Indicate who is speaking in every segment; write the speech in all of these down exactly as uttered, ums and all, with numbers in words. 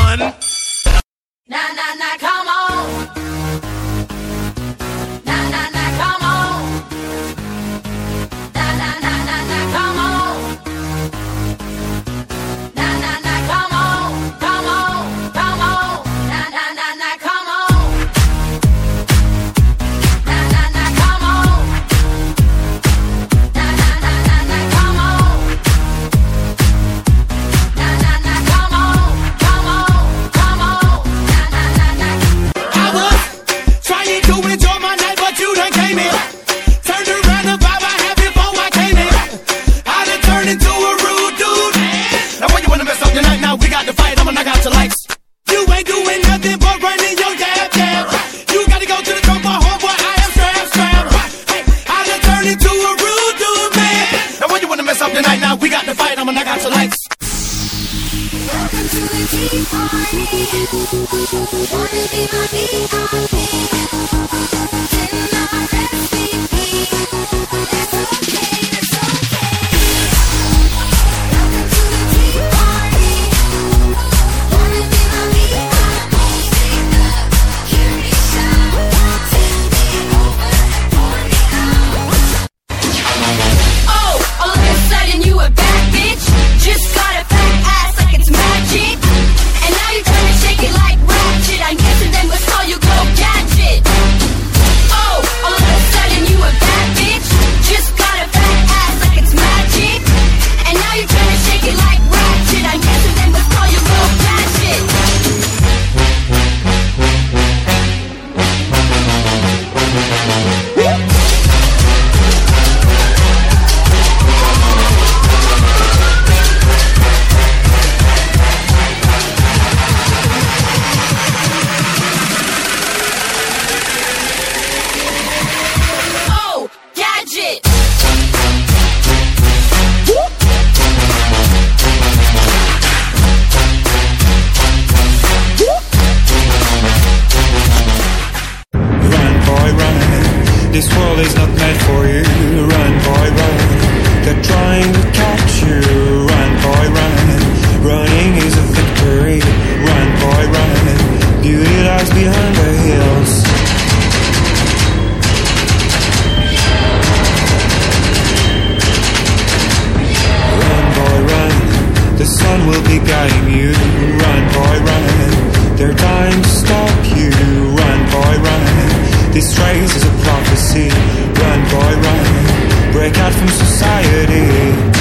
Speaker 1: one.
Speaker 2: Nah, nah, nah, come on. Nah, nah, nah, come on. Nah, nah, nah, nah, nah, come on. Nah, nah, nah, come on. Come on, come on. Nah, nah, nah, nah, come on. Nah, nah, nah, come on. Nah, nah, nah, nah, nah, come on. Nah, nah, nah, come on. Come on, come on. Nah, nah, nah, nah.
Speaker 1: I was trying to enjoy my night, but you done came in. Turned around the vibe I had before I came in. I done turned into a rude dude. Now why you wanna mess up the night? Now we got to fight, I'ma knock out your lights. You ain't doing nothing but running your yap yap. You gotta go to the top, my homeboy, I am strap strap. Hey, I done turned into a rude dude, man. Now why you wanna mess up the night? Now we got to fight, I'ma knock out your lights.
Speaker 2: Welcome to the tea party. Wanna be my V I P? Then our S V P. That's okay, that's okay. Welcome to the tea party. Wanna be my V I P? Stand up, hear me shout. Send me over and pour me out. Oh, all of a sudden you a bad bitch. Just got a fat ass like it's magic. And now you're trying to shake it like ratchet. I'm guessing then we'll call you go gadget. Oh, all of a sudden you a bad bitch. Just got a fat ass like it's magic. And now you're trying to shake it like ratchet. I'm guessing then we'll call you go gadget. Oh, gadget.
Speaker 3: Run, boy, run. This world is not meant for you. Run, boy, run. They're trying to catch you. Run, boy, run. Running is a victory. Run, boy, run. Beauty lies behind the hills. Run, boy, run. The sun will be guiding you. Run, boy, run. They're trying to stop you. Run, boy, run. This race is a prophecy. Run, boy, run. Break out from society.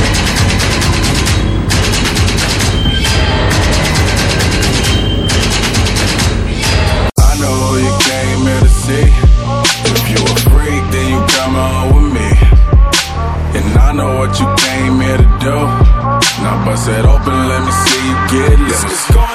Speaker 4: I know you came here to see. If you a freak, then you come on with me. And I know what you came here to do. Now bust it open, let me see you get loose.